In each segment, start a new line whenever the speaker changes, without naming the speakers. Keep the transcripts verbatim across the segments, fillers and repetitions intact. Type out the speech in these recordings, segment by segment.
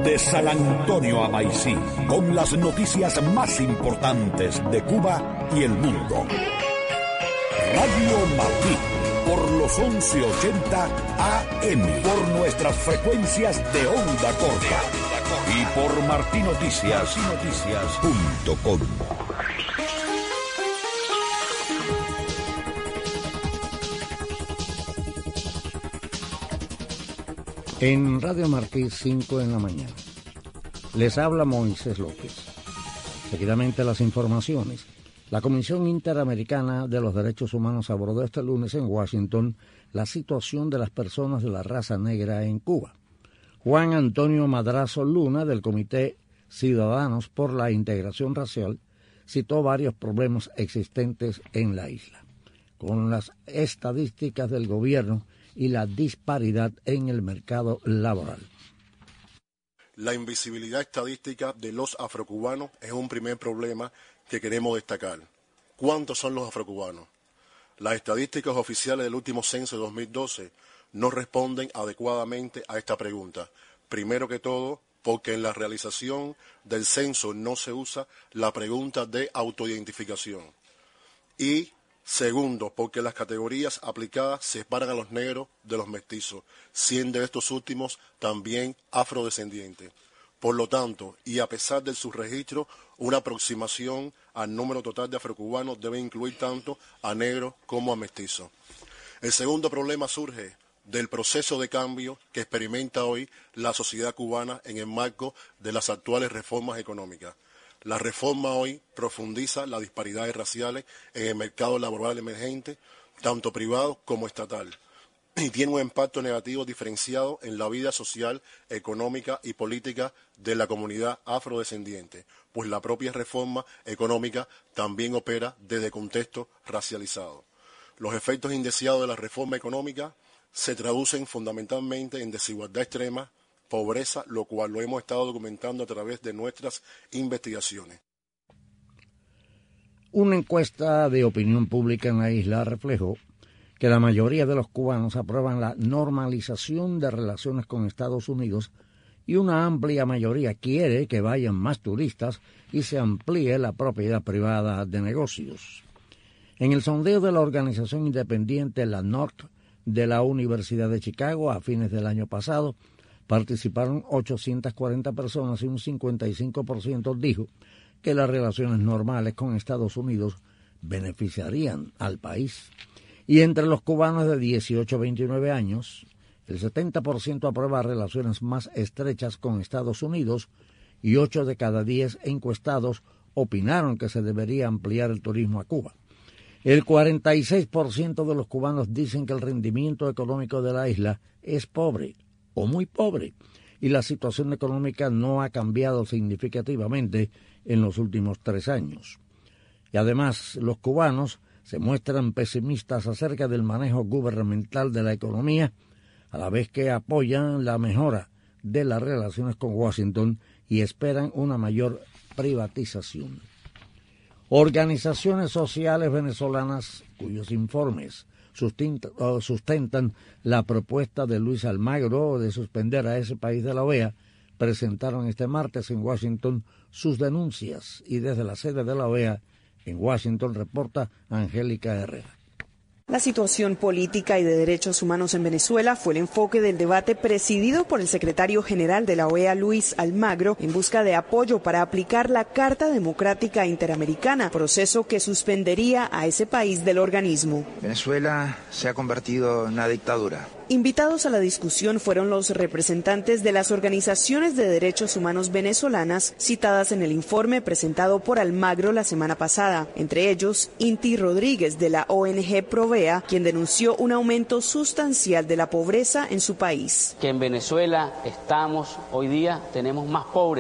De San Antonio a Maicí, con las noticias más importantes de Cuba y el mundo. Radio Martí, por los once ochenta A M, por nuestras frecuencias de onda corta y por martinoticias punto com.
En Radio Martí, cinco en la mañana. Les habla Moisés López. Seguidamente las informaciones. La Comisión Interamericana de los Derechos Humanos abordó este lunes en Washington la situación de las personas de la raza negra en Cuba. Juan Antonio Madrazo Luna, del Comité Ciudadanos por la Integración Racial, citó varios problemas existentes en la isla, con las estadísticas del gobierno y la disparidad en el mercado laboral.
La invisibilidad estadística de los afrocubanos es un primer problema que queremos destacar. ¿Cuántos son los afrocubanos? Las estadísticas oficiales del último censo de dos mil doce no responden adecuadamente a esta pregunta. Primero que todo, porque en la realización del censo no se usa la pregunta de autoidentificación. Y segundo, porque las categorías aplicadas separan a los negros de los mestizos, siendo estos últimos también afrodescendientes. Por lo tanto, y a pesar del subregistro, una aproximación al número total de afrocubanos debe incluir tanto a negros como a mestizos. El segundo problema surge del proceso de cambio que experimenta hoy la sociedad cubana en el marco de las actuales reformas económicas. La reforma hoy profundiza las disparidades raciales en el mercado laboral emergente, tanto privado como estatal, y tiene un impacto negativo diferenciado en la vida social, económica y política de la comunidad afrodescendiente, pues la propia reforma económica también opera desde contextos racializados. Los efectos indeseados de la reforma económica se traducen fundamentalmente en desigualdad extrema, pobreza, lo cual lo hemos estado documentando a través de nuestras investigaciones.
Una encuesta de opinión pública en la isla reflejó que la mayoría de los cubanos aprueban la normalización de relaciones con Estados Unidos y una amplia mayoría quiere que vayan más turistas y se amplíe la propiedad privada de negocios. En el sondeo de la organización independiente La North de la Universidad de Chicago a fines del año pasado, participaron ochocientas cuarenta personas y un cincuenta y cinco por ciento dijo que las relaciones normales con Estados Unidos beneficiarían al país. Y entre los cubanos de dieciocho a veintinueve años, el setenta por ciento aprueba relaciones más estrechas con Estados Unidos y ocho de cada diez encuestados opinaron que se debería ampliar el turismo a Cuba. El cuarenta y seis por ciento de los cubanos dicen que el rendimiento económico de la isla es pobre o muy pobre, y la situación económica no ha cambiado significativamente en los últimos tres años. Y además, los cubanos se muestran pesimistas acerca del manejo gubernamental de la economía, a la vez que apoyan la mejora de las relaciones con Washington y esperan una mayor privatización. Organizaciones sociales venezolanas cuyos informes sustentan la propuesta de Luis Almagro de suspender a ese país de la O E A, presentaron este martes en Washington sus denuncias y desde la sede de la O E A en Washington reporta Angélica Herrera.
La situación política y de derechos humanos en Venezuela fue el enfoque del debate presidido por el secretario general de la O E A, Luis Almagro, en busca de apoyo para aplicar la Carta Democrática Interamericana, proceso que suspendería a ese país del organismo.
Venezuela se ha convertido en una dictadura.
Invitados a la discusión fueron los representantes de las organizaciones de derechos humanos venezolanas citadas en el informe presentado por Almagro la semana pasada, entre ellos Inti Rodríguez de la O N G Provea, quien denunció un aumento sustancial de la pobreza en su país.
Que en Venezuela estamos, hoy día tenemos más pobres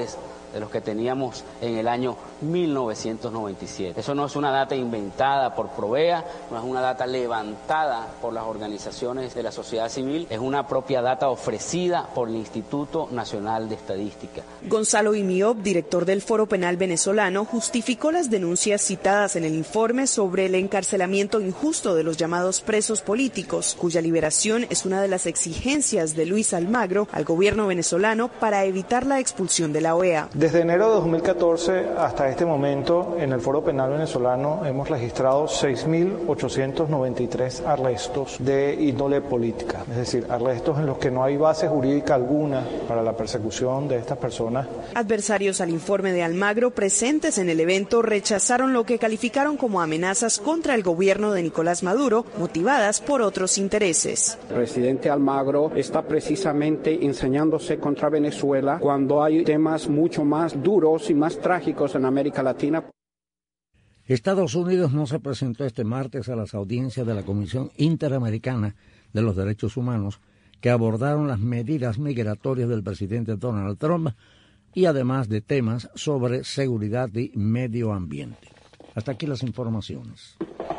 de los que teníamos en el año mil novecientos noventa y siete. Eso no es una data inventada por Provea, no es una data levantada por las organizaciones de la sociedad civil, es una propia data ofrecida por el Instituto Nacional de Estadística.
Gonzalo Imiop, director del Foro Penal venezolano, justificó las denuncias citadas en el informe sobre el encarcelamiento injusto de los llamados presos políticos, cuya liberación es una de las exigencias de Luis Almagro al gobierno venezolano para evitar la expulsión de la O E A.
Desde enero de dos mil catorce hasta este momento, en el Foro Penal venezolano hemos registrado seis mil ochocientos noventa y tres arrestos de índole política, es decir, arrestos en los que no hay base jurídica alguna para la persecución de estas personas.
Adversarios al informe de Almagro presentes en el evento rechazaron lo que calificaron como amenazas contra el gobierno de Nicolás Maduro, motivadas por otros intereses.
El presidente Almagro está precisamente enseñándose contra Venezuela cuando hay temas mucho más duros y más trágicos en América Latina.
Estados Unidos no se presentó este martes a las audiencias de la Comisión Interamericana de los Derechos Humanos que abordaron las medidas migratorias del presidente Donald Trump y además de temas sobre seguridad y medio ambiente. Hasta aquí las informaciones.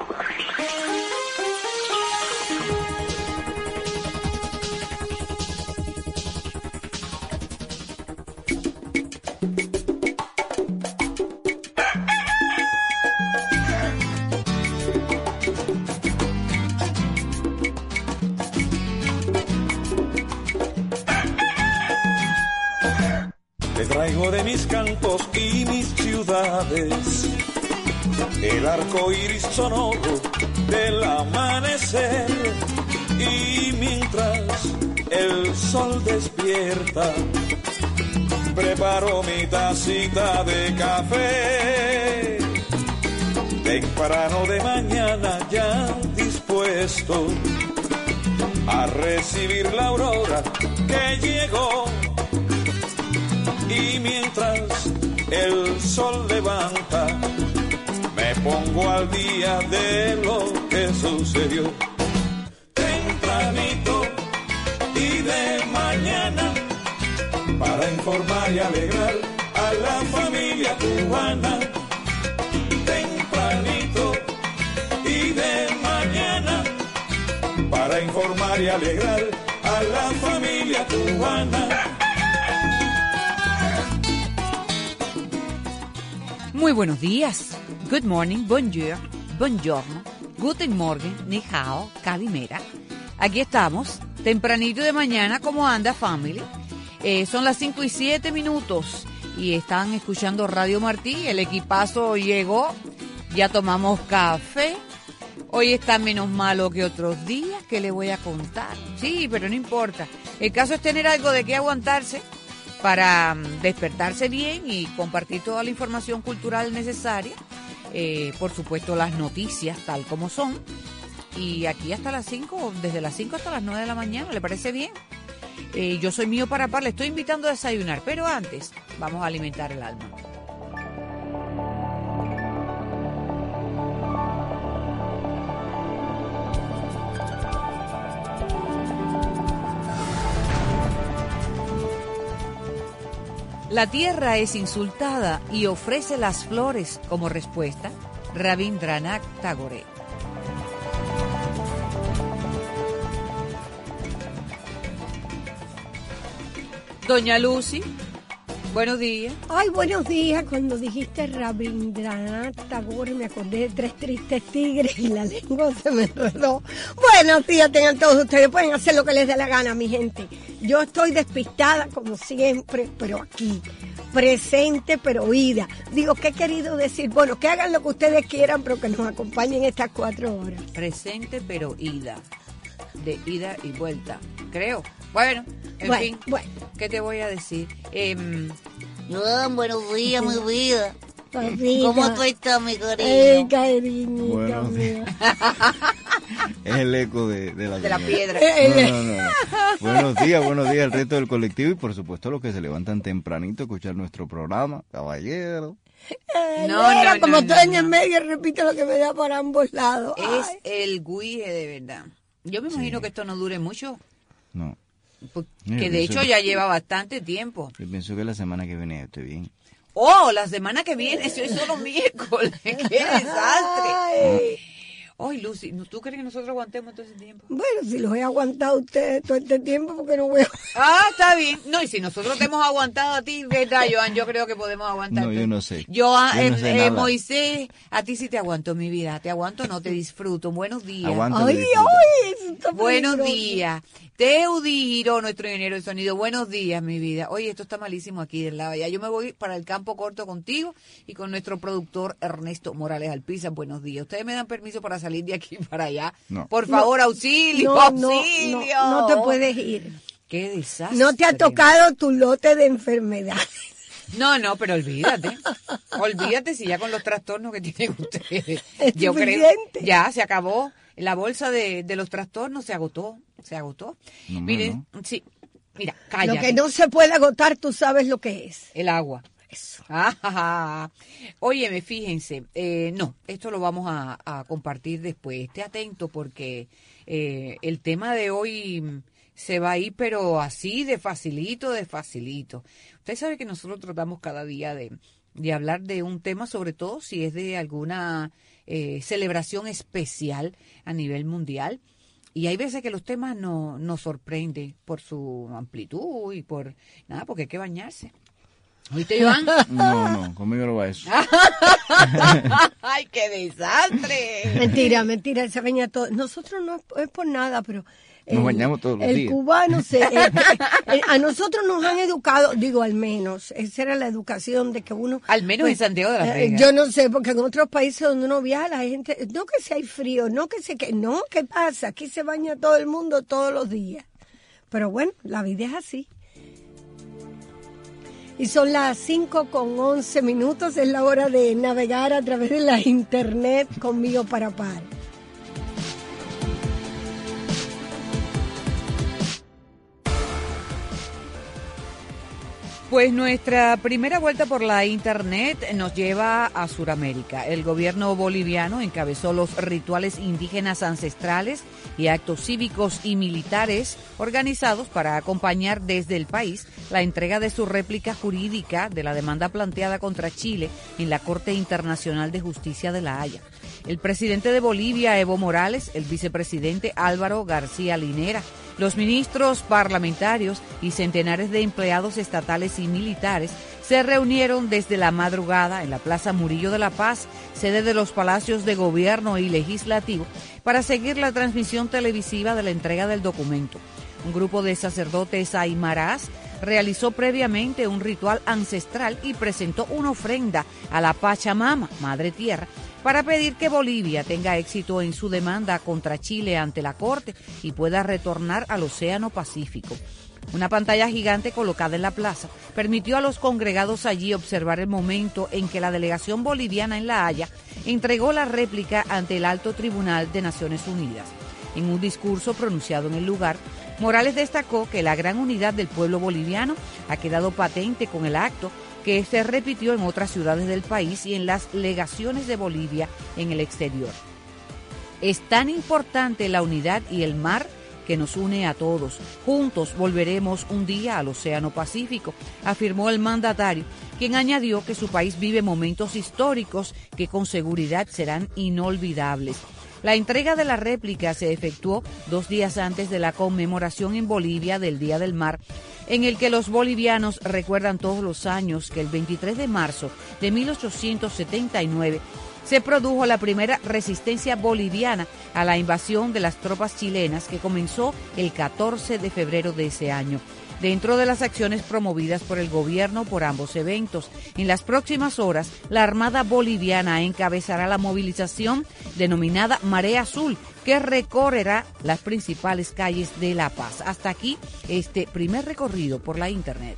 Traigo de mis campos y mis ciudades el arco iris sonoro del amanecer, y mientras el sol despierta preparo mi tacita de café temprano de mañana, ya dispuesto a recibir la aurora que llegó. Y mientras el sol levanta, me pongo al día de lo que sucedió. Tempranito y de mañana, para informar y alegrar a la familia cubana. Tempranito y de mañana, para informar y alegrar a la familia cubana.
Muy buenos días. Good morning, bonjour, buongiorno, guten morgen, ni hao, calimera. Aquí estamos, tempranito de mañana. ¿Cómo anda, family? Eh, son las cinco y siete minutos y están escuchando Radio Martí. El equipazo llegó, ya tomamos café. Hoy está menos malo que otros días, ¿qué le voy a contar? Sí, pero no importa. El caso es tener algo de qué aguantarse para despertarse bien y compartir toda la información cultural necesaria, eh, por supuesto las noticias tal como son, y aquí hasta las cinco, desde las cinco hasta las nueve de la mañana, ¿le parece bien? Eh, yo soy Mío para Par, le estoy invitando a desayunar, pero antes vamos a alimentar el alma. La tierra es insultada y ofrece las flores como respuesta. Rabindranath Tagore. Doña Lucy, buenos días.
Ay, buenos días. Cuando dijiste Rabindranath Tagore me acordé de Tres Tristes Tigres y la lengua se me enredó. Buenos días tengan todos ustedes. Pueden hacer lo que les dé la gana, mi gente. Yo estoy despistada como siempre, pero aquí, presente pero oída. Digo, ¿qué he querido decir? Bueno, que hagan lo que ustedes quieran, pero que nos acompañen estas cuatro horas.
Presente pero ida, de ida y vuelta, creo. Bueno, en
bueno,
fin,
bueno.
¿Qué te voy a decir? Eh,
oh, buenos días, mi vida.
Papita.
¿Cómo tú estás, mi cariño?
Ay, cariñito.
Buenos días. Es el eco de, de la
de la piedra.
No, no, no. Buenos días, buenos días al resto del colectivo y por supuesto los que se levantan tempranito a escuchar nuestro programa, caballero.
Eh,
no,
no,
no,
como
no,
estoy
no,
en el
no.
medio, repito lo que me da por ambos lados.
Es
Ay.
el guije de verdad. Yo me imagino
Sí.
que esto no dure mucho,
No.
porque
Yo
de
pienso-
hecho ya lleva bastante tiempo.
Yo pienso que la semana que viene estoy bien.
Oh, la semana que viene, si hoy solo miércoles. ¡Qué desastre!
Ay.
Ay, Lucy, ¿tú crees que nosotros aguantemos todo ese tiempo?
Bueno, si los he aguantado ustedes todo este tiempo, porque no voy a...
Ah, está bien. No, y si nosotros te hemos aguantado a ti, ¿verdad, Joan? Yo creo que podemos aguantar.
No, yo no sé.
Yo,
Yo
eh,
no sé
eh,
nada.
Moisés, a ti sí te aguanto, mi vida. Te aguanto, no te disfruto. Buenos días.
Aguanta,
Ay,
te disfruta.
ay, eso está
Buenos
peligroso.
días. Teudi Giró, nuestro ingeniero de sonido. Buenos días, mi vida. Oye, esto está malísimo aquí del lado. Ya yo me voy para el campo corto contigo y con nuestro productor Ernesto Morales Alpiza. Buenos días. ¿Ustedes me dan permiso para salir de aquí para allá?
No.
Por favor,
No,
auxilio,
no, no,
auxilio.
no, no te puedes ir.
Qué desastre.
No te ha tocado tu lote de enfermedades.
No, no, pero olvídate. Olvídate si ya con los trastornos que tienen ustedes.
Es
Yo creo
suficiente.
ya se acabó. La bolsa de, de los trastornos se agotó. Se agotó.
No,
Miren, sí. Mira, cállate.
Lo que no se puede agotar, tú sabes lo que es.
El agua.
Eso.
Ah, óyeme, fíjense, eh, no, esto lo vamos a, a compartir después. Esté atento porque eh, el tema de hoy se va a ir, pero así de facilito, de facilito. Usted sabe que nosotros tratamos cada día de, de hablar de un tema, sobre todo si es de alguna eh, celebración especial a nivel mundial. Y hay veces que los temas no, nos sorprenden por su amplitud y por nada, porque hay que bañarse. ¿Oíste, Joan?
No, no, conmigo no va eso.
¡Ay, qué desastre!
Mentira, mentira, se baña todo. Nosotros no es, es por nada, pero...
Nos bañamos todos los
el
días.
cubano, se, eh, eh, a nosotros nos han educado, digo al menos, esa era la educación de que uno...
Al menos
pues,
en Santiago de las
eh,
Vegas.
Yo no sé, porque en otros países donde uno viaja, la gente, no que si hay frío, no que se que no, ¿qué pasa? Aquí se baña todo el mundo todos los días. Pero bueno, la vida es así. Y son las cinco con once minutos, es la hora de navegar a través de la internet conmigo para par.
Pues nuestra primera vuelta por la internet nos lleva a Sudamérica. El gobierno boliviano encabezó los rituales indígenas ancestrales y actos cívicos y militares organizados para acompañar desde el país la entrega de su réplica jurídica de la demanda planteada contra Chile en la Corte Internacional de Justicia de La Haya. El presidente de Bolivia, Evo Morales, el vicepresidente Álvaro García Linera, los ministros parlamentarios y centenares de empleados estatales y militares se reunieron desde la madrugada en la Plaza Murillo de la Paz, sede de los palacios de gobierno y legislativo, para seguir la transmisión televisiva de la entrega del documento. Un grupo de sacerdotes aymarás realizó previamente un ritual ancestral y presentó una ofrenda a la Pachamama, Madre Tierra, para pedir que Bolivia tenga éxito en su demanda contra Chile ante la Corte y pueda retornar al Océano Pacífico. Una pantalla gigante colocada en la plaza permitió a los congregados allí observar el momento en que la delegación boliviana en La Haya entregó la réplica ante el Alto Tribunal de Naciones Unidas. En un discurso pronunciado en el lugar, Morales destacó que la gran unidad del pueblo boliviano ha quedado patente con el acto, que se repitió en otras ciudades del país y en las legaciones de Bolivia en el exterior. Es tan importante la unidad y el mar que nos une a todos. Juntos volveremos un día al Océano Pacífico, afirmó el mandatario, quien añadió que su país vive momentos históricos que con seguridad serán inolvidables. La entrega de la réplica se efectuó dos días antes de la conmemoración en Bolivia del Día del Mar, en el que los bolivianos recuerdan todos los años que el veintitrés de marzo de mil ochocientos setenta y nueve se produjo la primera resistencia boliviana a la invasión de las tropas chilenas que comenzó el catorce de febrero de ese año. Dentro de las acciones promovidas por el gobierno por ambos eventos, en las próximas horas, la Armada Boliviana encabezará la movilización denominada Marea Azul, que recorrerá las principales calles de La Paz. Hasta aquí este primer recorrido por la internet.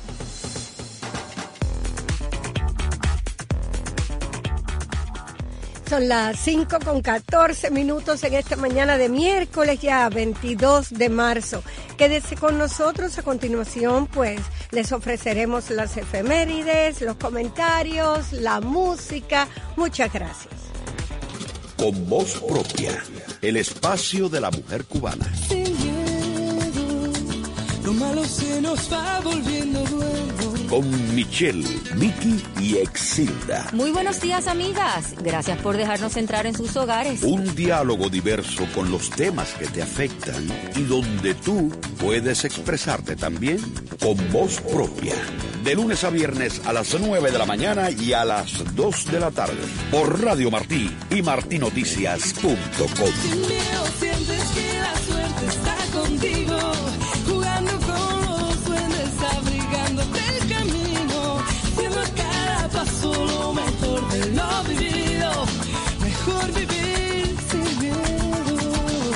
Son las cinco con catorce minutos en esta mañana de miércoles ya veintidós de marzo. Quédese con nosotros, a continuación pues les ofreceremos las efemérides, los comentarios, la música. Muchas gracias.
Con voz propia, el espacio de la mujer cubana.
Sin miedo, lo malo se nos va volviendo bueno.
con Michelle, Vicky y Exilda.
Muy buenos días, amigas. Gracias por dejarnos entrar en sus hogares.
Un diálogo diverso con los temas que te afectan y donde tú puedes expresarte también con voz propia. De lunes a viernes a las nueve de la mañana y a las dos de la tarde. Por Radio Martí y martinoticias punto com.
Sin miedo sientes que la suerte está contigo, jugando con los duendes, abrigándote el camino, haciendo a cada paso lo mejor de lo vivido, mejor vivir sin miedo.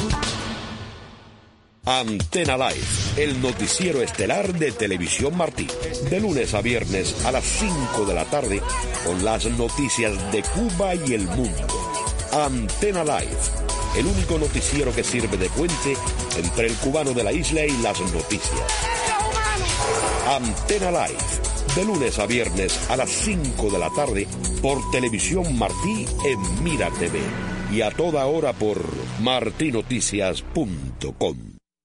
Antena Live, el noticiero estelar de Televisión Martí. De lunes a viernes a las cinco de la tarde con las noticias de Cuba y el mundo. Antena Live, el único noticiero que sirve de puente entre el cubano de la isla y las noticias. Antena Live, de lunes a viernes a las cinco de la tarde por Televisión Martí en Mira T V y a toda hora por martinoticias punto com.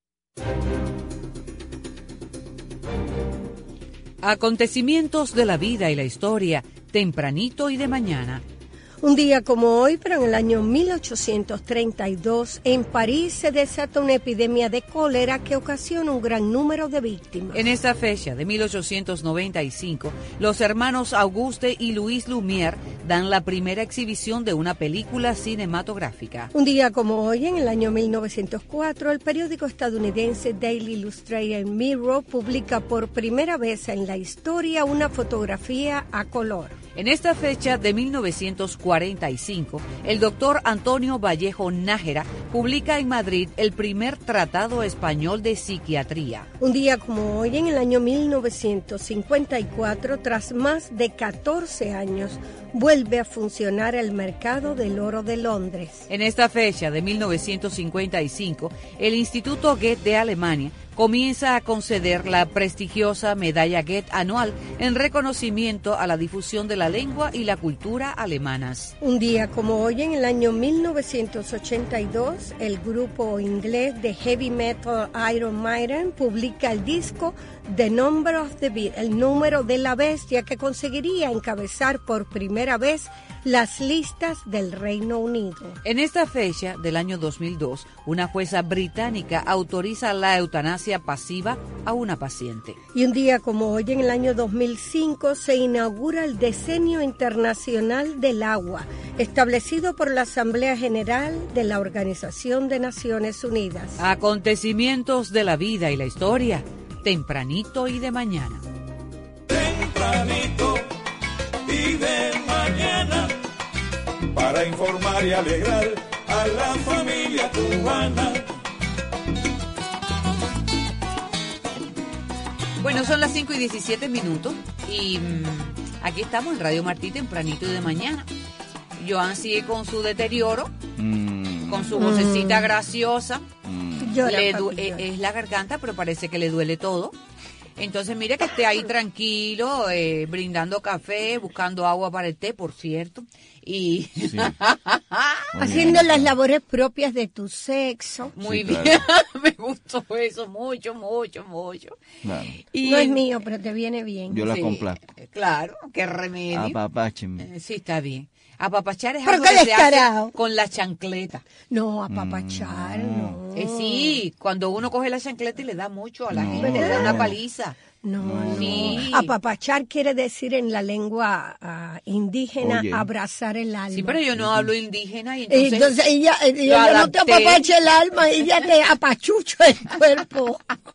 Acontecimientos de la vida y la historia, tempranito y de mañana.
Un día como hoy, pero en el año mil ochocientos treinta y dos, en París se desata una epidemia de cólera que ocasiona un gran número de víctimas.
En esta fecha de mil ochocientos noventa y cinco, los hermanos Auguste y Louis Lumière dan la primera exhibición de una película cinematográfica.
Un día como hoy, en el año mil novecientos cuatro, el periódico estadounidense Daily Illustrated Mirror publica por primera vez en la historia una fotografía a color.
En esta fecha de mil novecientos cuarenta y cinco, el doctor Antonio Vallejo Nájera publica en Madrid el primer tratado español de psiquiatría.
Un día como hoy, en el año mil novecientos cincuenta y cuatro, tras más de catorce años, vuelve a funcionar el mercado del oro de Londres.
En esta fecha de mil novecientos cincuenta y cinco, el Instituto Goethe de Alemania comienza a conceder la prestigiosa medalla Goethe anual en reconocimiento a la difusión de la lengua y la cultura alemanas.
Un día como hoy, en el año mil novecientos ochenta y dos, el grupo inglés de heavy metal Iron Maiden publica el disco The Number of the Beast, el número de la bestia, que conseguiría encabezar por primera vez las listas del Reino Unido.
En esta fecha del año dos mil dos, una jueza británica autoriza la eutanasia pasiva a una paciente.
Y un día como hoy, en el año dos mil cinco, se inaugura el Decenio Internacional del Agua, establecido por la Asamblea General de la Organización de Naciones Unidas.
Acontecimientos de la vida y la historia, tempranito y de mañana.
Tempranito y de mañana, para informar y alegrar a la familia cubana.
Bueno, son las cinco y diecisiete minutos y mmm, aquí estamos en Radio Martí, tempranito y de mañana. Joan sigue con su deterioro, mm. con su vocecita mm. graciosa. Mm. Llora, le du- papi, es la garganta, pero parece que le duele todo. Entonces, mire que esté ahí tranquilo, eh, brindando café, buscando agua para el té, por cierto. Y sí.
haciendo las labores propias de tu sexo.
Muy sí, bien, claro. Me gustó eso mucho, mucho, mucho.
Claro. Y no es mío, pero te viene bien.
Yo la
sí,
complazco.
Claro, qué remedio.
Apapáchenme.
Eh, sí, está bien. Apapachar es
¿Pero
algo
qué
que se hace con la chancleta.
No, apapachar, mm. no.
Eh, sí, cuando uno coge la chancleta y le da mucho a la no. gente, le da una paliza.
No, no. Sí. Apapachar quiere decir en la lengua uh, indígena Oye. abrazar el alma.
Sí, pero yo no hablo indígena y entonces...
Entonces ella, ella no te apapacha el alma, ella te apachucha el cuerpo.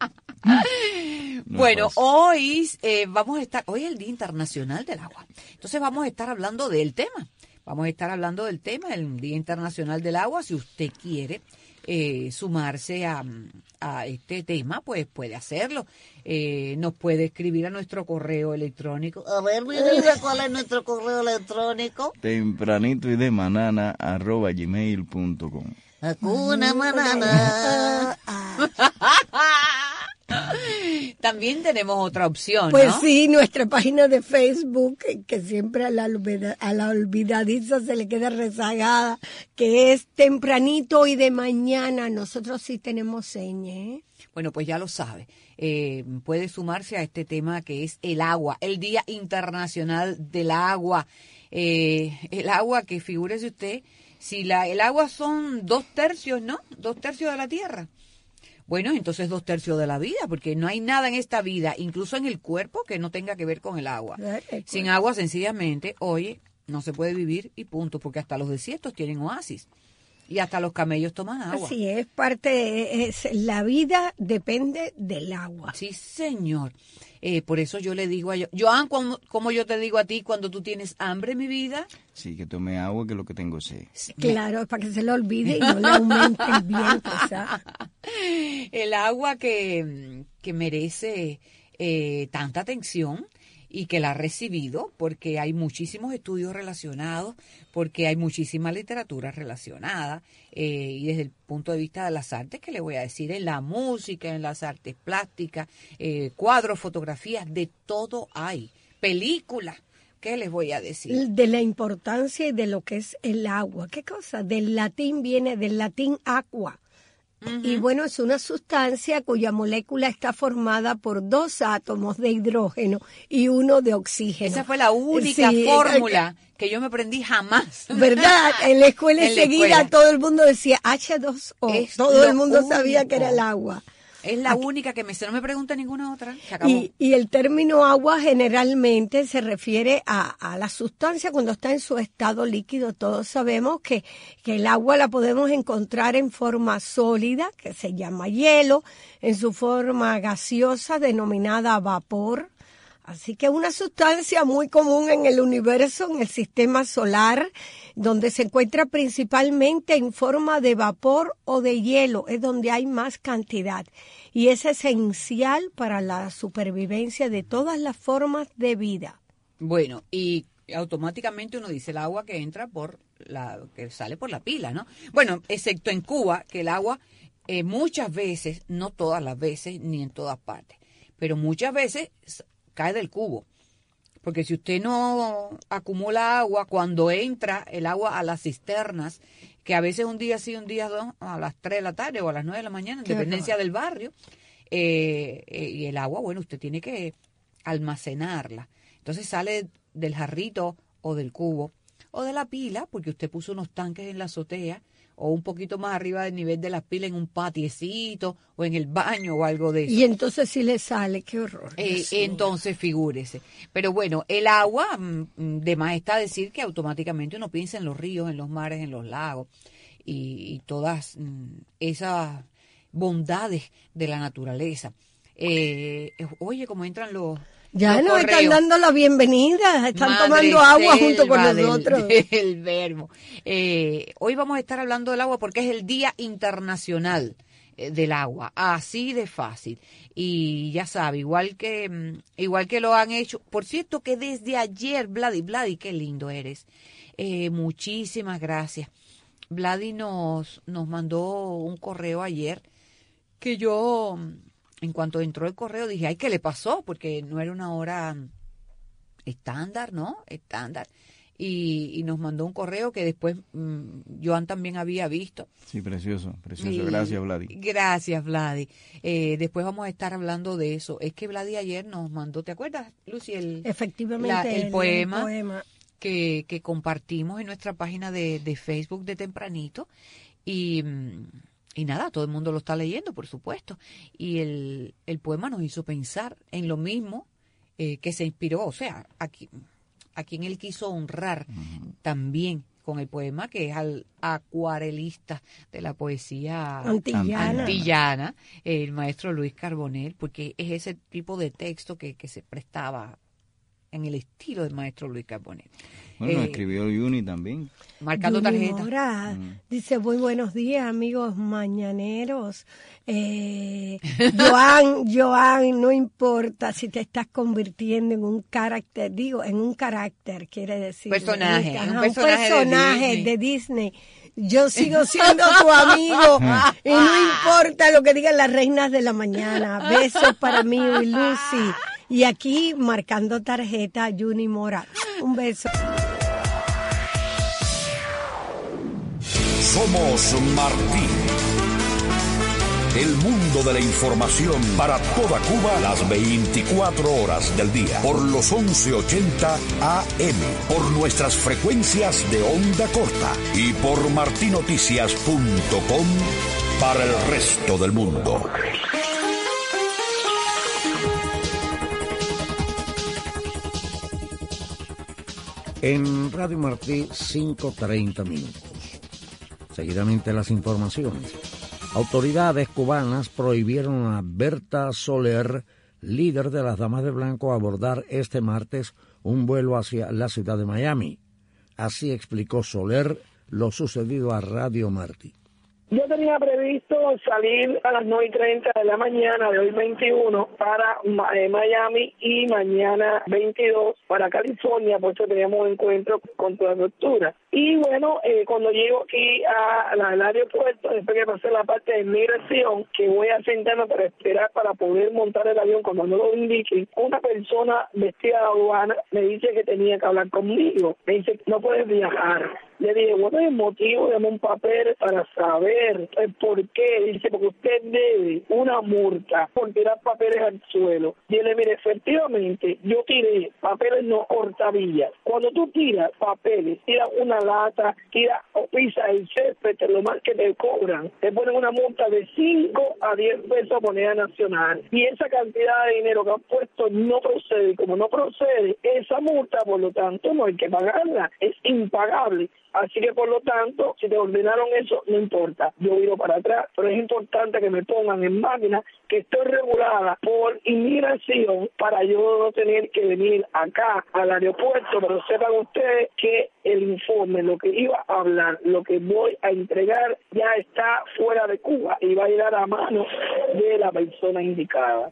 Bueno, hoy eh, vamos a estar, hoy es el Día Internacional del Agua. Entonces vamos a estar hablando del tema. Vamos a estar hablando del tema, el Día Internacional del Agua. Si usted quiere eh, sumarse a, a este tema, pues puede hacerlo. Eh, nos puede escribir a nuestro correo electrónico.
A ver, mi vida, ¿cuál es nuestro correo electrónico?
Tempranito y de manana arroba gmail punto com.
Hakuna manana.
También tenemos otra opción,
Pues
¿no?
sí, nuestra página de Facebook, que siempre a la, olvida, a la olvidadiza se le queda rezagada, que es tempranito y de mañana. Nosotros sí tenemos seña, ¿eh?
Bueno, pues ya lo sabe. Eh, puede sumarse a este tema que es el agua, el Día Internacional del Agua. Eh, el agua que, figúrese usted, si la, el agua son dos tercios, ¿no? Dos tercios de la tierra. Bueno, entonces dos tercios de la vida, porque no hay nada en esta vida, incluso en el cuerpo, que no tenga que ver con el agua. Sin agua, sencillamente, oye, no se puede vivir y punto, porque hasta los desiertos tienen oasis. Y hasta los camellos toman agua.
Así es, parte, es, la vida depende del agua.
Sí, señor. Eh, por eso yo le digo a yo, Joan, ¿cómo, ¿cómo yo te digo a ti cuando tú tienes hambre, mi vida?
Sí, que tome agua, que lo que tengo es sed.
Claro, es para que se lo olvide y no le aumente el viento, ¿sabes?
El agua que, que merece eh, tanta atención y que la ha recibido, porque hay muchísimos estudios relacionados, porque hay muchísima literatura relacionada, eh, y desde el punto de vista de las artes, que le voy a decir, en la música, en las artes plásticas, eh, cuadros, fotografías, de todo hay, películas, ¿qué les voy a decir?
De la importancia y de lo que es el agua. ¿Qué cosa? Del latín viene, del latín aqua. Uh-huh. Y bueno, es una sustancia cuya molécula está formada por dos átomos de hidrógeno y uno de oxígeno.
Esa fue la única sí, fórmula que, que yo me aprendí jamás.
¿Verdad? En la escuela
en
enseguida
la escuela.
Todo el mundo decía hache dos o.
Es
todo el mundo
único.
Sabía que era el agua.
Es la Aquí. única que me sé, no me pregunta ninguna otra. Se acabó.
Y, y el término agua generalmente se refiere a, a la sustancia cuando está en su estado líquido. Todos sabemos que, que el agua la podemos encontrar en forma sólida, que se llama hielo, en su forma gaseosa denominada vapor. Así que es una sustancia muy común en el universo, en el sistema solar, donde se encuentra principalmente en forma de vapor o de hielo, es donde hay más cantidad. Y es esencial para la supervivencia de todas las formas de vida.
Bueno, y automáticamente uno dice el agua que entra por la, que sale por la pila, ¿no? Bueno, excepto en Cuba, que el agua eh, muchas veces, no todas las veces, ni en todas partes, pero muchas veces cae del cubo, porque si usted no acumula agua, cuando entra el agua a las cisternas, que a veces un día sí, un día dos, a las tres de la tarde o a las nueve de la mañana, en dependencia del barrio, eh, eh, y el agua, bueno, usted tiene que almacenarla. Entonces sale del jarrito o del cubo o de la pila, porque usted puso unos tanques en la azotea, o un poquito más arriba del nivel de las pilas en un patiecito o en el baño o algo de eso.
Y entonces si le sale, qué horror.
Eh, entonces figúrese. Pero bueno, el agua, de más está decir que automáticamente uno piensa en los ríos, en los mares, en los lagos y, y todas mm, esas bondades de la naturaleza. Eh, oye, cómo entran los...
Ya nos están dando la bienvenida, están Madre tomando agua junto con nosotros.
Del, del verbo. Eh, hoy vamos a estar hablando del agua porque es el Día Internacional del Agua, así de fácil. Y ya sabe, igual que igual que lo han hecho. Por cierto que desde ayer, Vladi, Vladi, qué lindo eres. Eh, muchísimas gracias. Vladi nos, nos mandó un correo ayer que yo... En cuanto entró el correo dije, ay, ¿qué le pasó? Porque no era una hora estándar, ¿no? Estándar. Y, y nos mandó un correo que después mmm, Joan también había visto.
Sí, precioso, precioso. Y, gracias, Vladi.
Gracias, Vladi. Eh, después vamos a estar hablando de eso. Es que Vladi ayer nos mandó, ¿te acuerdas, Lucy? El,
Efectivamente,
la, el,
el,
poema,
el poema.
Que, que compartimos en nuestra página de, de Facebook de tempranito. Y... Y nada, todo el mundo lo está leyendo, por supuesto. Y el, el poema nos hizo pensar en lo mismo eh, que se inspiró, o sea, a, a quien él quiso honrar uh-huh. también con el poema, que es al acuarelista de la poesía
antillana,
antillana el maestro Luis Carbonell, porque es ese tipo de texto que, que se prestaba en el estilo del maestro Luis Carbonell.
Bueno,
Eh,
escribió Yuni también.
Marcando
Yuni
tarjeta.
Mora
Mm.
dice, muy buenos días, amigos mañaneros. Eh, Joan, Joan, no importa si te estás convirtiendo en un carácter, digo, en un carácter, quiere decir.
Personaje,
Ajá,
un
un
personaje de
personaje
Disney.
de Disney. Yo sigo siendo tu amigo y no importa lo que digan las reinas de la mañana. Besos para mí y Lucy. Y aquí marcando tarjeta, Yuni Mora. Un beso.
Somos Martí. El mundo de la información para toda Cuba las veinticuatro horas del día. Por los once ochenta A M. Por nuestras frecuencias de onda corta. Y por martinoticias punto com para el resto del mundo.
En Radio Martí, cinco treinta minutos. Seguidamente las informaciones. Autoridades cubanas prohibieron a Berta Soler, líder de las Damas de Blanco, abordar este martes un vuelo hacia la ciudad de Miami. Así explicó Soler lo sucedido a Radio Martí.
Yo tenía previsto salir a las nueve y treinta de la mañana de hoy veintiuno para eh, Miami y mañana veintidós para California, por eso teníamos un encuentro con toda la estructura. Y bueno, eh, cuando llego aquí a, a, al aeropuerto, después que pasé la parte de migración, que voy a sentarme para esperar para poder montar el avión cuando no lo indiquen, una persona vestida de aduana me dice que tenía que hablar conmigo. Me dice, no puedes viajar. Le dije, bueno, el motivo, dame un papel para saber el por qué. Dice, porque usted debe una multa por tirar papeles al suelo. Y le mire, efectivamente, yo tiré papeles, no hortavillas. Cuando tú tiras papeles, tiras una lata, tiras o pisas el césped, lo más que te cobran, te ponen una multa de cinco a diez pesos moneda nacional. Y esa cantidad de dinero que han puesto no procede. Y como no procede, esa multa, por lo tanto, no hay que pagarla. Es impagable. Así que, por lo tanto, si te ordenaron eso, no importa. Yo viro para atrás, pero es importante que me pongan en máquina que estoy regulada por inmigración para yo no tener que venir acá al aeropuerto. Pero sepan ustedes que el informe, lo que iba a hablar, lo que voy a entregar, ya está fuera de Cuba y va a llegar a manos de la persona indicada.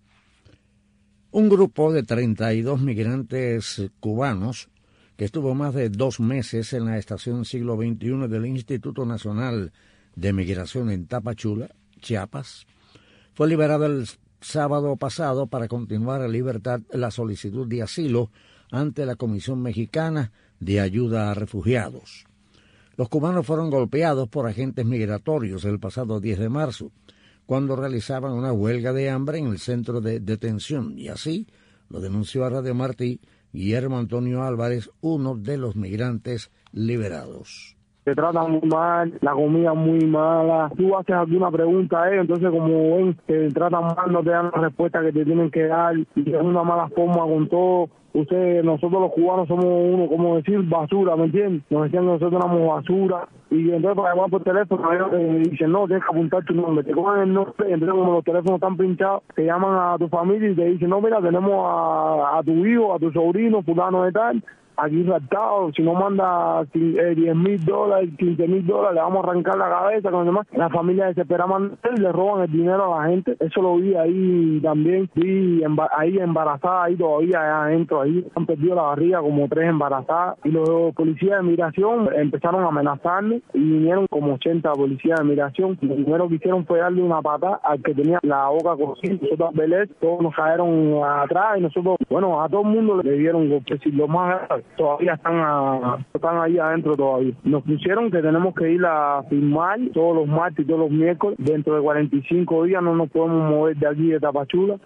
Un grupo de treinta y dos migrantes cubanos que estuvo más de dos meses en la estación siglo veintiuno del Instituto Nacional de Migración en Tapachula, Chiapas, fue liberado el sábado pasado para continuar en libertad la solicitud de asilo ante la Comisión Mexicana de Ayuda a Refugiados. Los cubanos fueron golpeados por agentes migratorios el pasado diez de marzo, cuando realizaban una huelga de hambre en el centro de detención, y así lo denunció a Radio Martí Guillermo Antonio Álvarez, uno de los migrantes liberados.
Te tratan muy mal, la comida muy mala. Tú haces alguna pregunta a ellos, entonces como ven, te tratan mal, no te dan la respuesta que te tienen que dar, y es una mala forma con todo. Ustedes, nosotros los cubanos somos uno, como decir, basura, ¿me entiendes? Nos decían que nosotros éramos basura, y entonces para llamar por teléfono, ellos eh, dicen, no, tienes que apuntar tu nombre, te cogen el nombre, entonces como los teléfonos están pinchados, te llaman a tu familia y te dicen, no, mira, tenemos a, a tu hijo, a tu sobrino, fulano de tal, aquí raptado, si no manda diez mil dólares, quince mil dólares, le vamos a arrancar la cabeza con los demás. La familia desespera y le roban el dinero a la gente. Eso lo vi ahí también, vi emba ahí embarazada, ahí todavía allá adentro, ahí han perdido la barriga como tres embarazadas. Y los policías de migración empezaron a amenazarme y vinieron como ochenta policías de migración. Lo primero que hicieron fue darle una patada al que tenía la boca cosida. Nosotros a Belén, todos nos cayeron atrás y nosotros, bueno, a todo el mundo le dieron golpes. Y lo más grave, todavía están a, están ahí adentro todavía. Nos pusieron que tenemos que ir a firmar todos los martes y todos los miércoles. Dentro de cuarenta y cinco días no nos podemos mover de aquí de Tapachula.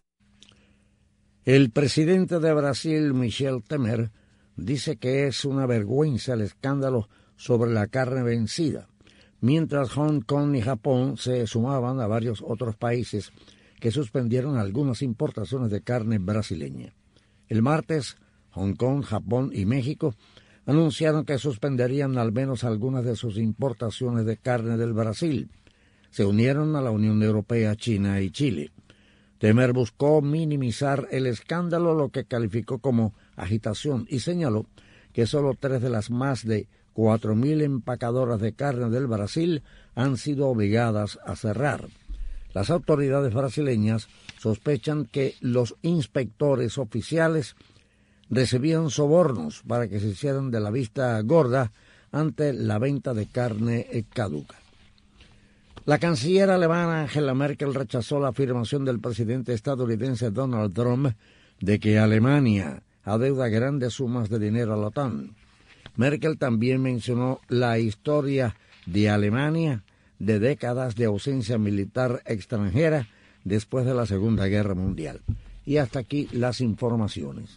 El presidente de Brasil, Michel Temer, dice que es una vergüenza el escándalo sobre la carne vencida, mientras Hong Kong y Japón se sumaban a varios otros países que suspendieron algunas importaciones de carne brasileña. El martes, Hong Kong, Japón y México anunciaron que suspenderían al menos algunas de sus importaciones de carne del Brasil. Se unieron a la Unión Europea, China y Chile. Temer buscó minimizar el escándalo, lo que calificó como agitación y señaló que solo tres de las más de cuatro mil empacadoras de carne del Brasil han sido obligadas a cerrar. Las autoridades brasileñas sospechan que los inspectores oficiales recibían sobornos para que se hicieran de la vista gorda ante la venta de carne caduca. La canciller alemana Angela Merkel rechazó la afirmación del presidente estadounidense Donald Trump de que Alemania adeuda grandes sumas de dinero a la OTAN. Merkel también mencionó la historia de Alemania de décadas de ausencia militar extranjera después de la Segunda Guerra Mundial. Y hasta aquí las informaciones.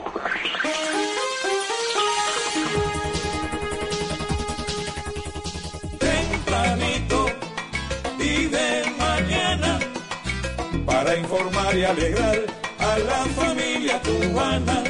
Tempranito y de mañana, para informar y alegrar a la familia cubana.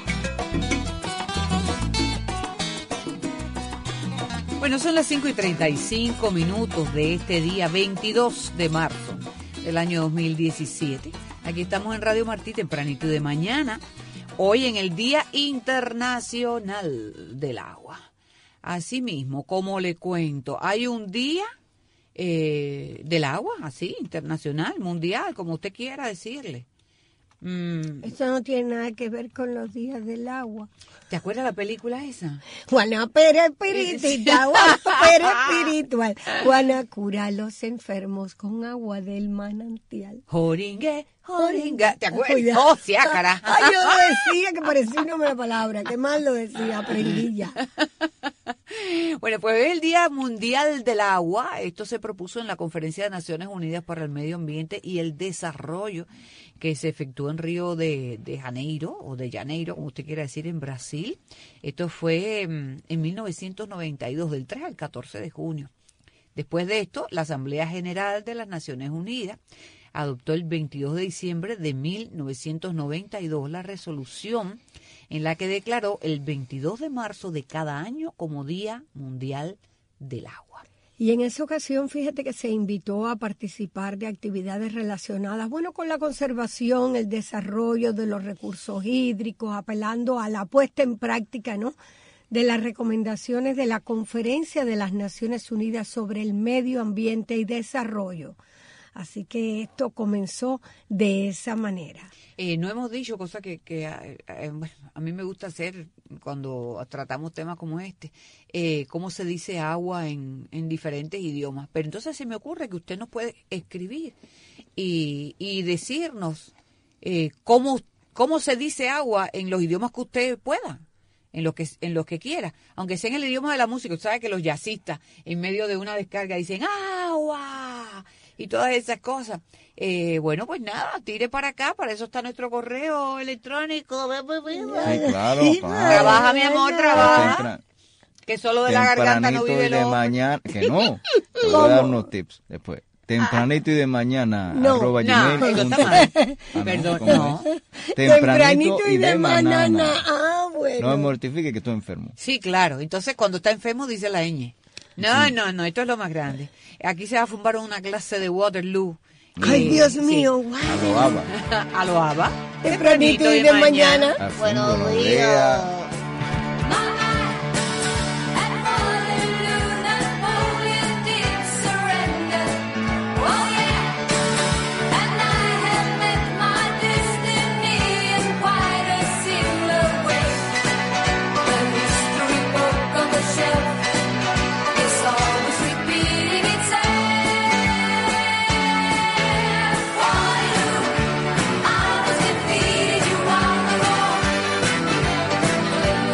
Bueno, son las cinco y treinta y cinco minutos de este día veintidós de marzo del año dos mil diecisiete. Aquí estamos en Radio Martí, tempranito de mañana, hoy en el Día Internacional del Agua. Asimismo, como le cuento, hay un día eh, del agua, así, internacional, mundial, como usted quiera decirle. Mm.
Eso no tiene nada que ver con los días del agua.
¿Te acuerdas la película esa?
Juana Pérez Espiritual, Juana Pérez Espiritual. Juana cura a los enfermos con agua del manantial.
Joringue, joringa. ¿Te acuerdas?
Cuidado.
Oh, sí, carajo.
Ay, yo lo decía que parecía una mala palabra. Qué mal lo decía, aprendí ya.
Bueno, pues hoy es el Día Mundial del Agua. Esto se propuso en la Conferencia de Naciones Unidas para el Medio Ambiente y el Desarrollo, que se efectuó en Río de, de Janeiro, o de Janeiro, como usted quiera decir, en Brasil. Esto fue en, en mil novecientos noventa y dos, del tres al catorce de junio. Después de esto, la Asamblea General de las Naciones Unidas adoptó el veintidós de diciembre de mil novecientos noventa y dos la resolución en la que declaró el veintidós de marzo de cada año como Día Mundial del Agua.
Y en esa ocasión, fíjate que se invitó a participar de actividades relacionadas, bueno, con la conservación, el desarrollo de los recursos hídricos, apelando a la puesta en práctica, ¿no?, de las recomendaciones de la Conferencia de las Naciones Unidas sobre el Medio Ambiente y Desarrollo. Así que esto comenzó de esa manera.
Eh, no hemos dicho cosas que, que eh, eh, bueno, a mí me gusta hacer cuando tratamos temas como este, eh, cómo se dice agua en, en diferentes idiomas. Pero entonces se me ocurre que usted nos puede escribir y, y decirnos eh, cómo, cómo se dice agua en los idiomas que usted pueda, en los que en los que quiera, aunque sea en el idioma de la música. Usted sabe que los jazzistas en medio de una descarga dicen agua y todas esas cosas. Eh, bueno, pues nada, tire para acá, para eso está nuestro correo electrónico.
Sí, claro, claro.
Trabaja, mi amor, trabaja. Que solo de la garganta no vive el
de
hombre.
mañana, que no. Te voy a dar unos tips después. Tempranito y de mañana,
No,
arroba
no,
gmail
eso
punto
está mal.
com. Ah, no,
Perdón,
¿cómo
no.
es? Tempranito y de
banana.
banana.
Ah, bueno.
No me mortifique que estoy enfermo.
Sí, claro. Entonces, cuando está enfermo, dice la ñ. No, no, no, esto es lo más grande. Aquí se va a fumar una clase de Waterloo.
Ay,
Eh,
Dios
sí.
mío, guau.
A lo ABBA.
A lo ABBA.
Tempranito y de mañana.
Así,
Buenos
buenos
días.
días.
I was defeated, you on the road.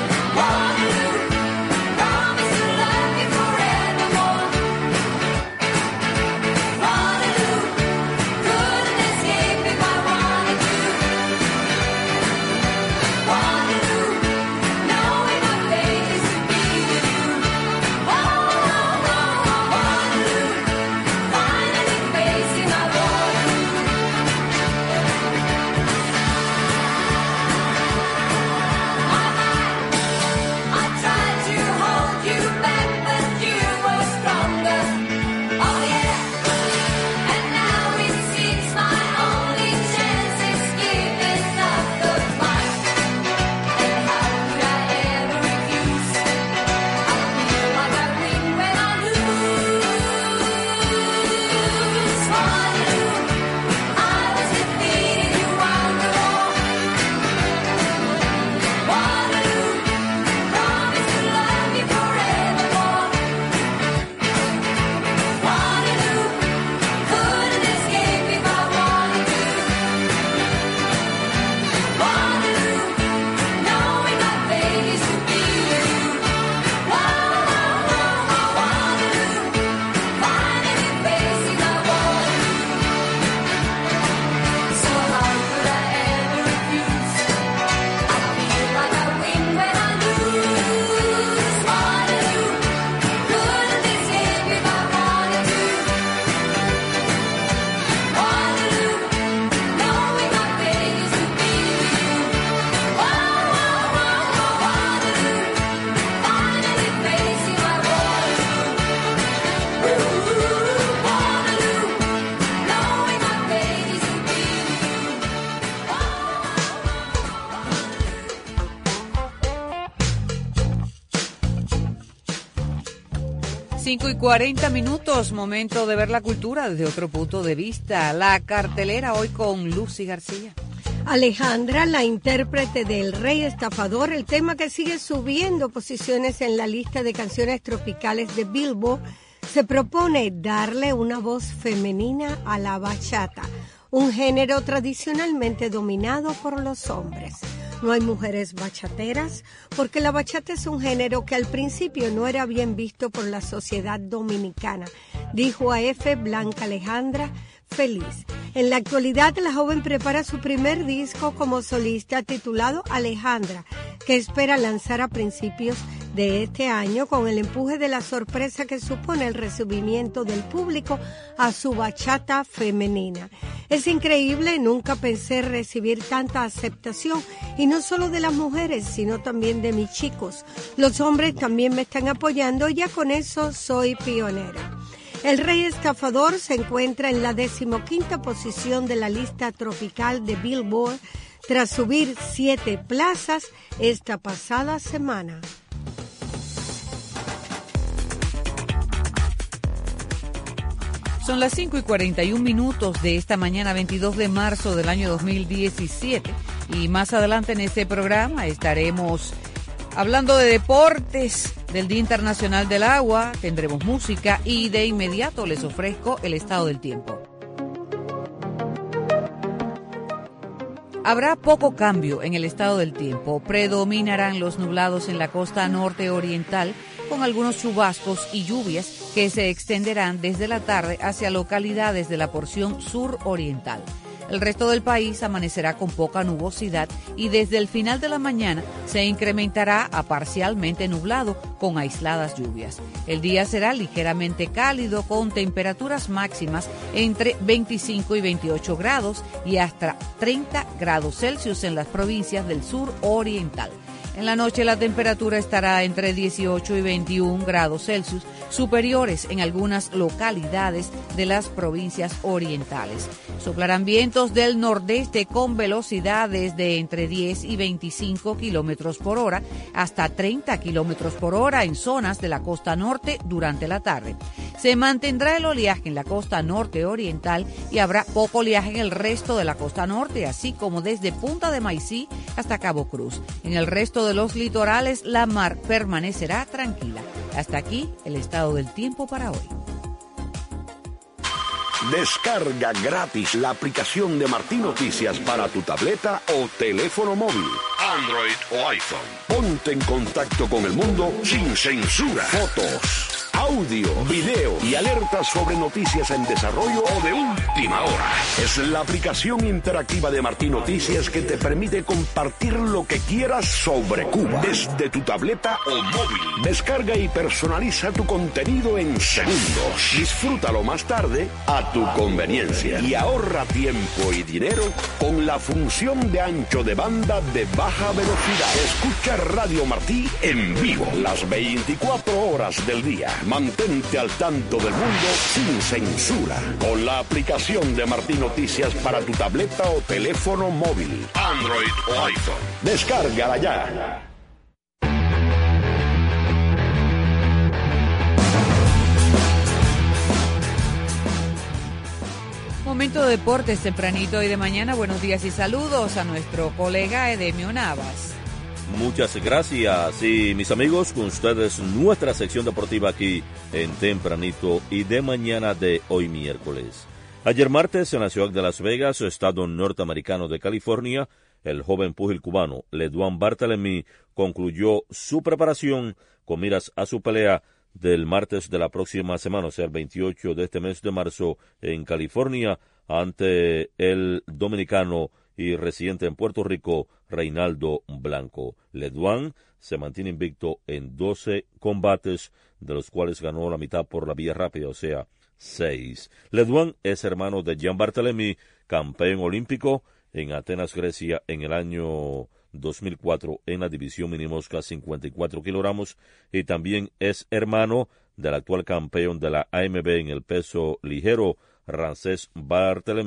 cinco y cuarenta minutos, momento de ver la cultura desde otro punto de vista. La cartelera hoy con Lucy García.
Alejandra, la intérprete del Rey Estafador, el tema que sigue subiendo posiciones en la lista de canciones tropicales de Billboard, se propone darle una voz femenina a la bachata, un género tradicionalmente dominado por los hombres. No hay mujeres bachateras porque la bachata es un género que al principio no era bien visto por la sociedad dominicana, dijo a F. Blanca Alejandra Feliz. En la actualidad, la joven prepara su primer disco como solista titulado Alejandra, que espera lanzar a principios de este año con el empuje de la sorpresa que supone el recibimiento del público a su bachata femenina. Es increíble, nunca pensé recibir tanta aceptación, y no solo de las mujeres, sino también de mis chicos. Los hombres también me están apoyando y ya con eso soy pionera. El Rey Estafador se encuentra en la decimoquinta posición de la lista tropical de Billboard tras subir siete plazas esta pasada semana.
Son las cinco y cuarenta y un minutos de esta mañana veintidós de marzo del año dos mil diecisiete y más adelante en este programa estaremos hablando de deportes, del Día Internacional del Agua, tendremos música y de inmediato les ofrezco el estado del tiempo. Habrá poco cambio en el estado del tiempo. Predominarán los nublados en la costa norte oriental con algunos chubascos y lluvias que se extenderán desde la tarde hacia localidades de la porción sur oriental. El resto del país amanecerá con poca nubosidad y desde el final de la mañana se incrementará a parcialmente nublado con aisladas lluvias. El día será ligeramente cálido con temperaturas máximas entre veinticinco y veintiocho grados y hasta treinta grados Celsius en las provincias del sur oriental. En la noche la temperatura estará entre dieciocho y veintiún grados Celsius, superiores en algunas localidades de las provincias orientales. Soplarán vientos del nordeste con velocidades de entre diez y veinticinco kilómetros por hora hasta treinta kilómetros por hora en zonas de la costa norte durante la tarde. Se mantendrá el oleaje en la costa norte oriental y habrá poco oleaje en el resto de la costa norte, así como desde Punta de Maicí hasta Cabo Cruz. En el resto de los litorales la mar permanecerá tranquila. Hasta aquí el estado del tiempo para hoy.
Descarga gratis la aplicación de Martín Noticias para tu tableta o teléfono móvil, Android o iPhone. Ponte en contacto con el mundo sin censura. Fotos, audio, video y alertas sobre noticias en desarrollo o de última hora. Es la aplicación interactiva de Martín Noticias que te permite compartir lo que quieras sobre Cuba desde tu tableta o móvil. Descarga y personaliza tu contenido en segundos. Disfrútalo más tarde a tu conveniencia y ahorra tiempo y dinero con la función de ancho de banda de baja velocidad. Escucha Radio Martí en vivo las veinticuatro horas del día. Mantente al tanto del mundo sin censura con la aplicación de Martín Noticias para tu tableta o teléfono móvil, Android o iPhone. Descárgala ya.
Momento de deportes tempranito y de mañana. Buenos días y saludos a nuestro colega Edemio Navas.
Muchas gracias y mis amigos, con ustedes nuestra sección deportiva aquí en Tempranito y de mañana de hoy miércoles. Ayer martes en la ciudad de Las Vegas, estado norteamericano de California, el joven púgil cubano Leduán Barthelemy concluyó su preparación con miras a su pelea del martes de la próxima semana, o sea, el veintiocho de este mes de marzo en California, ante el dominicano y residente en Puerto Rico, Reinaldo Blanco. Leduán se mantiene invicto en doce combates, de los cuales ganó la mitad por la vía rápida, o sea, seis. Leduán es hermano de Jean Barthelemy, campeón olímpico en Atenas, Grecia, en el año dos mil cuatro en la división minimosca cincuenta y cuatro kilogramos, y también es hermano del actual campeón de la A M B en el peso ligero, Ramsés Barthelemy,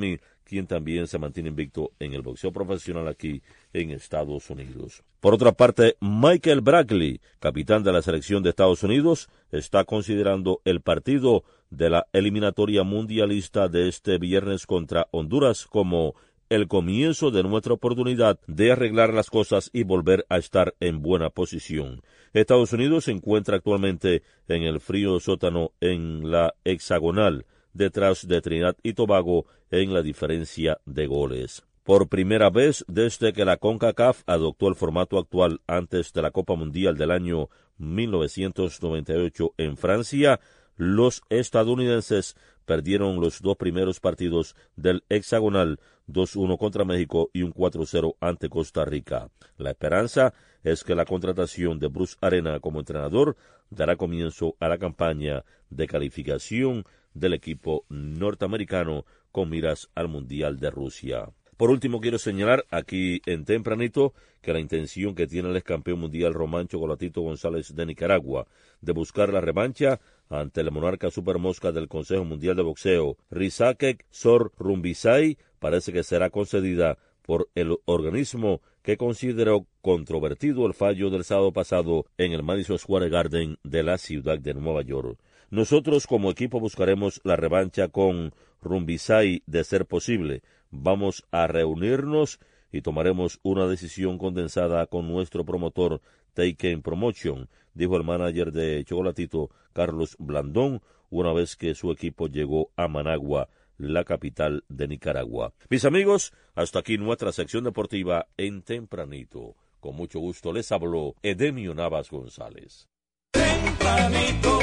quien también se mantiene invicto en el boxeo profesional aquí en Estados Unidos. Por otra parte, Michael Brackley, capitán de la selección de Estados Unidos, está considerando el partido de la eliminatoria mundialista de este viernes contra Honduras como el comienzo de nuestra oportunidad de arreglar las cosas y volver a estar en buena posición. Estados Unidos se encuentra actualmente en el frío sótano en la hexagonal, detrás de Trinidad y Tobago en la diferencia de goles. Por primera vez desde que la CONCACAF adoptó el formato actual antes de la Copa Mundial del año mil novecientos noventa y ocho en Francia, los estadounidenses perdieron los dos primeros partidos del hexagonal, dos uno contra México y un cuatro cero ante Costa Rica. La esperanza es que la contratación de Bruce Arena como entrenador dará comienzo a la campaña de calificación del equipo norteamericano con miras al Mundial de Rusia. Por último, quiero señalar aquí en tempranito que la intención que tiene el ex campeón mundial Román Chocolatito González de Nicaragua de buscar la revancha ante el monarca supermosca del Consejo Mundial de Boxeo, Rizakek Sor Rumbisai, parece que será concedida por el organismo que consideró controvertido el fallo del sábado pasado en el Madison Square Garden de la ciudad de Nueva York. Nosotros como equipo buscaremos la revancha con Rumbisai de ser posible. Vamos a reunirnos y tomaremos una decisión condensada con nuestro promotor Taken Promotion, dijo el manager de Chocolatito, Carlos Blandón, una vez que su equipo llegó a Managua, la capital de Nicaragua. Mis amigos, hasta aquí nuestra sección deportiva en Tempranito. Con mucho gusto les habló Edemio Navas González.
Tempranito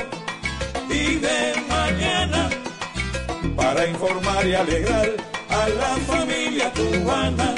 y de mañana, para informar y alegrar a la familia cubana.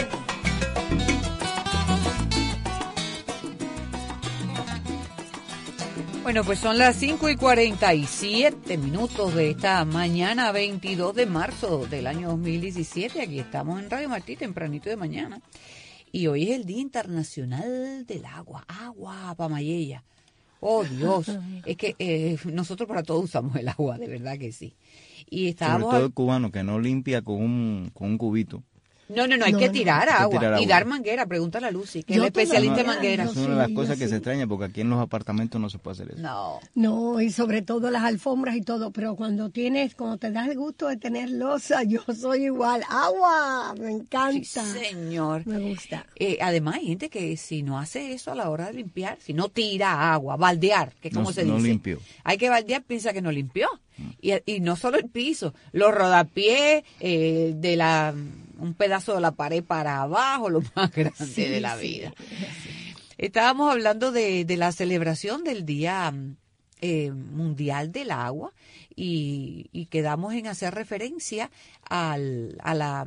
Bueno, pues son las cinco y cuarenta y siete minutos de esta mañana veintidós de marzo del año dos mil diecisiete. Aquí estamos en Radio Martí, tempranito de mañana. Y hoy es el Día Internacional del Agua. Agua, Pamayella. Oh, Dios. Es que eh, nosotros para todo usamos el agua, de verdad que sí. Y estábamos...
Sobre todo el cubano que no limpia con un, con un cubito.
No, no, no, hay
no,
que
no,
tirar
hay que
agua
tirar
y
agua.
dar manguera. Pregúntale a Lucy, que es
Yo
la especialista en
todavía-
manguera.
Es una de las cosas que se extraña porque aquí en los apartamentos no se puede hacer eso.
No.
No, y sobre todo las alfombras y todo, pero cuando tienes, cuando te das el gusto de tener losa, yo soy igual. Agua, me encanta.
Sí, señor.
Me gusta.
Eh, además, hay gente que si no hace eso a la hora de limpiar, si no tira agua, baldear, que es como
No-
se
no
dice.
limpió.
Hay que baldear, piensa que no limpió. Y, y no solo el piso, los rodapiés, eh, de la un pedazo de la pared para abajo, lo más grande
Sí,
de la
sí.
vida. Estábamos hablando de, de la celebración del Día eh, Mundial del Agua y, y quedamos en hacer referencia al, a la,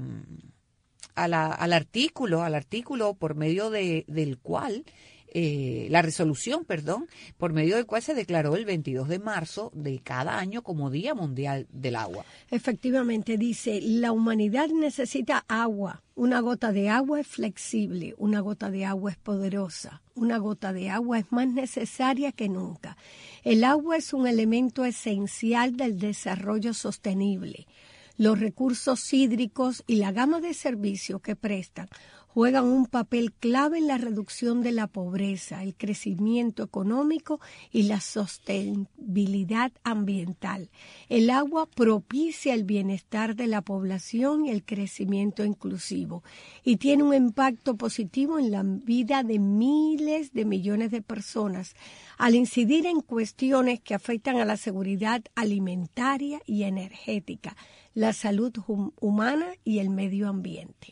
a la, al artículo, al artículo por medio de, del cual Eh, la resolución, perdón, por medio del cual se declaró el veintidós de marzo de cada año como Día Mundial del Agua.
Efectivamente, dice, la humanidad necesita agua. Una gota de agua es flexible, una gota de agua es poderosa, una gota de agua es más necesaria que nunca. El agua es un elemento esencial del desarrollo sostenible. Los recursos hídricos y la gama de servicios que prestan juegan un papel clave en la reducción de la pobreza, el crecimiento económico y la sostenibilidad ambiental. El agua propicia el bienestar de la población y el crecimiento inclusivo y tiene un impacto positivo en la vida de miles de millones de personas al incidir en cuestiones que afectan a la seguridad alimentaria y energética, la salud hum- humana y el medio ambiente.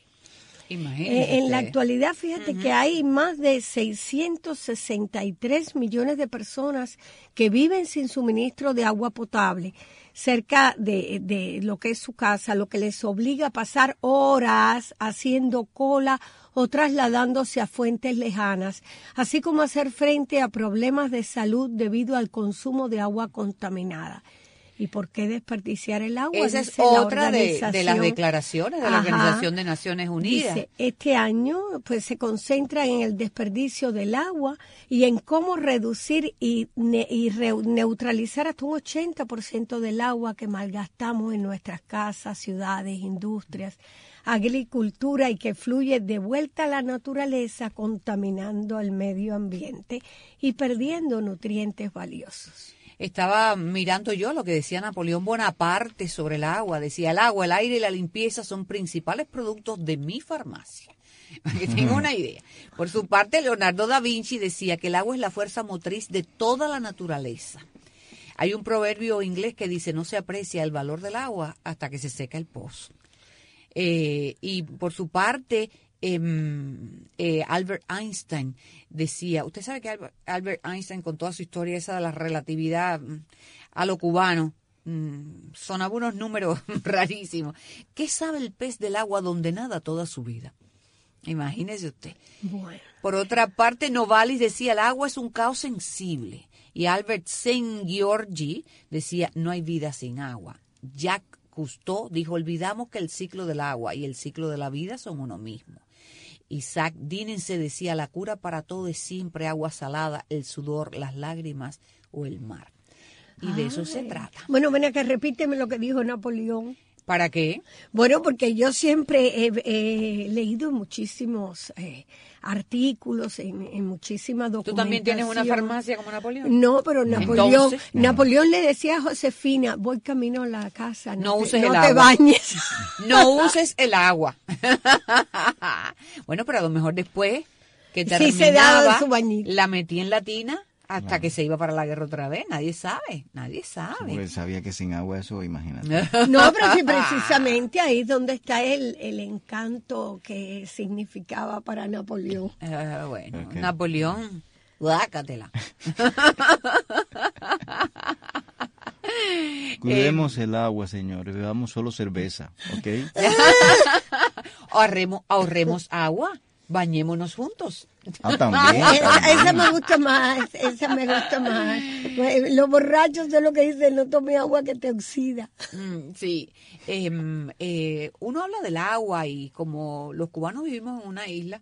Eh, en la actualidad, fíjate uh-huh. que hay más de seiscientos sesenta y tres millones de personas que viven sin suministro de agua potable cerca de, de lo que es su casa, lo que les obliga a pasar horas haciendo cola o trasladándose a fuentes lejanas, así como hacer frente a problemas de salud debido al consumo de agua contaminada. ¿Y por qué desperdiciar el agua?
Esa es
Dice la
otra de, de las declaraciones de la
Ajá.
Organización de Naciones Unidas.
Dice, este año pues se concentra en el desperdicio del agua y en cómo reducir y, ne, y re, neutralizar hasta un ochenta por ciento del agua que malgastamos en nuestras casas, ciudades, industrias. agricultura y que fluye de vuelta a la naturaleza, contaminando el medio ambiente y perdiendo nutrientes valiosos.
Estaba mirando yo lo que decía Napoleón Bonaparte sobre el agua. Decía, el agua, el aire y la limpieza son principales productos de mi farmacia. Para que tenga una idea. Por su parte, Leonardo da Vinci decía que el agua es la fuerza motriz de toda la naturaleza. Hay un proverbio inglés que dice, no se aprecia el valor del agua hasta que se seca el pozo. Eh, y por su parte, eh, eh, Albert Einstein decía, usted sabe que Albert, Albert Einstein, con toda su historia esa de la relatividad a lo cubano, mmm, sonaba unos números rarísimos. ¿Qué sabe el pez del agua donde nada toda su vida? Imagínese usted.
Bueno.
Por otra parte, Novalis decía, el agua es un caos sensible. Y Albert Szent-Györgyi decía, no hay vida sin agua. Jacques Cousteau dijo, olvidamos que el ciclo del agua y el ciclo de la vida son uno mismo. Isaac Dinense decía, la cura para todo es siempre agua salada, el sudor, las lágrimas o el mar. Y de Ay. eso se trata.
Bueno, ven acá, repíteme lo que dijo Napoleón.
¿Para qué?
Bueno, porque yo siempre he, he leído muchísimos eh, artículos, en, en muchísima documentación.
¿Tú también tienes una farmacia como Napoleón?
No, pero Napoleón
Entonces,
Napoleón le decía a Josefina, voy camino a la casa, no,
no
te,
uses
no
el
te
agua.
bañes.
No uses el agua. Bueno, pero a lo mejor después que terminaba,
sí se daba su bañito.
La metí en la tina hasta claro. que se iba para la guerra otra vez. Nadie sabe, nadie sabe.
Sí, porque sabía que sin agua eso, imagínate.
No, pero sí, precisamente ahí es donde está el, el encanto que significaba para Napoleón.
Uh, bueno, okay. Napoleón, guácatela.
Cuidemos eh, el agua, señores, bebamos solo cerveza, ¿ok?
ahorremos, ahorremos agua. Bañémonos juntos.
Ah, también.
Esa, esa me gusta más, esa me gusta más. Los borrachos de lo que dicen, no tome agua que te oxida.
Mm, sí. Eh, eh, uno habla del agua y como los cubanos vivimos en una isla,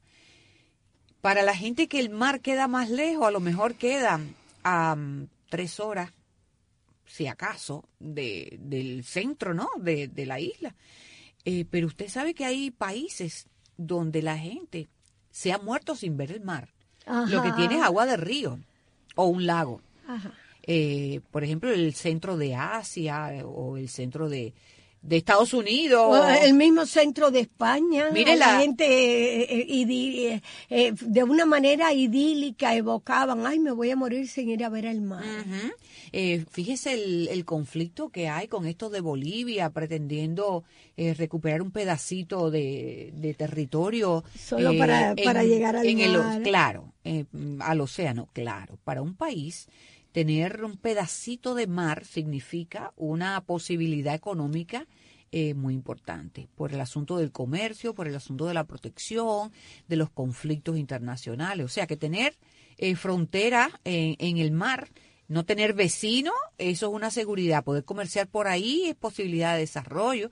para la gente que el mar queda más lejos, a lo mejor queda a um, tres horas, si acaso, de, del centro, ¿no? De, de la isla. Eh, pero usted sabe que hay países donde la gente se ha muerto sin ver el mar. Ajá. Lo que tiene es agua de río o un lago. Ajá. Eh, por ejemplo, el centro de Asia o el centro de, de Estados Unidos.
O el mismo centro de España.
Mire
la,
la
gente eh, eh, eh, de una manera idílica evocaban, ay, me voy a morir sin ir a ver el mar.
Uh-huh. Eh, fíjese el, el conflicto que hay con esto de Bolivia pretendiendo eh, recuperar un pedacito de, de territorio.
Solo eh, para, en, para llegar al
en
mar.
El, claro, eh, al océano, claro. Para un país, tener un pedacito de mar significa una posibilidad económica eh, muy importante por el asunto del comercio, por el asunto de la protección, de los conflictos internacionales. O sea, que tener eh, frontera en, en el mar, no tener vecinos, eso es una seguridad. Poder comerciar por ahí es posibilidad de desarrollo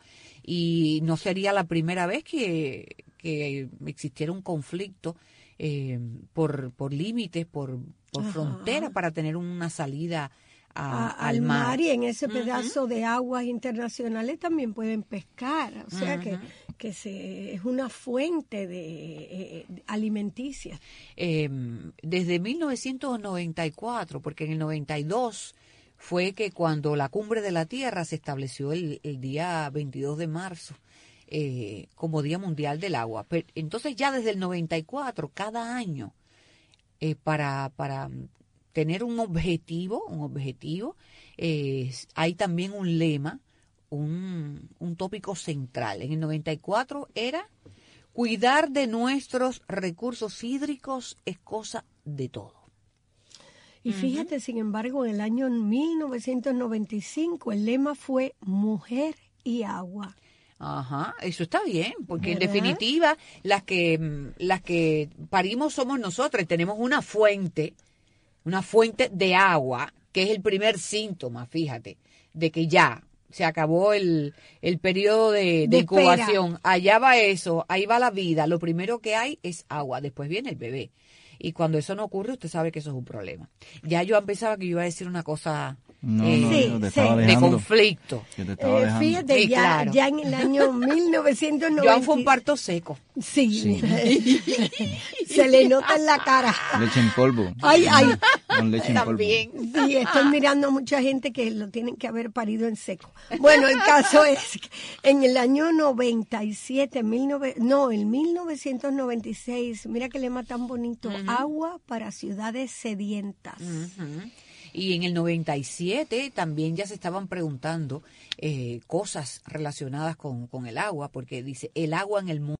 y no sería la primera vez que, que existiera un conflicto eh, por, por límites, por, por frontera para tener una salida a, a, al mar. mar.
Y en ese pedazo uh-huh. de aguas internacionales también pueden pescar, o sea uh-huh. que, que se, es una fuente de, eh, alimenticia.
Eh, desde mil novecientos noventa y cuatro, porque en el noventa y dos fue que cuando la Cumbre de la Tierra se estableció el, el día veintidós de marzo eh, como Día Mundial del Agua. Pero, entonces ya desde el noventa y cuatro, cada año, eh, para... para tener un objetivo, un objetivo, eh, hay también un lema, un, un tópico central. En el noventa y cuatro era cuidar de nuestros recursos hídricos es cosa de todo.
Y fíjate, uh-huh. sin embargo, en el año mil novecientos noventa y cinco el lema fue mujer y agua.
Ajá, eso está bien, porque ¿verdad? En definitiva las que las que parimos somos nosotras, tenemos una fuente. Una fuente de agua, que es el primer síntoma, fíjate, de que ya se acabó el, el periodo de, de, de incubación. Espera. Allá va eso, ahí va la vida. Lo primero que hay es agua, después viene el bebé. Y cuando eso no ocurre, usted sabe que eso es un problema. Ya yo pensaba que yo iba a decir una cosa
No,
eh,
no,
sí,
yo te
sí.
estaba
de
dejando,
conflicto.
que te estaba
Eh,
dejando.
fíjate,
Sí,
ya,
claro.
ya en el año mil novecientos noventa.
Joan fue un parto seco.
Sí,
Sí.
se le nota en la cara.
Leche en polvo.
Ay, ay.
Con leche en polvo.
También.
Sí, estoy mirando a mucha gente que lo tienen que haber parido en seco. Bueno, el caso es que en el año noventa y siete, mil nove- no, en mil novecientos noventa y seis, mira qué lema tan bonito,
Ujú.
agua para ciudades sedientas.
Ujú. Y en el noventa y siete también ya se estaban preguntando eh, cosas relacionadas con, con el agua, porque dice, el agua en el mundo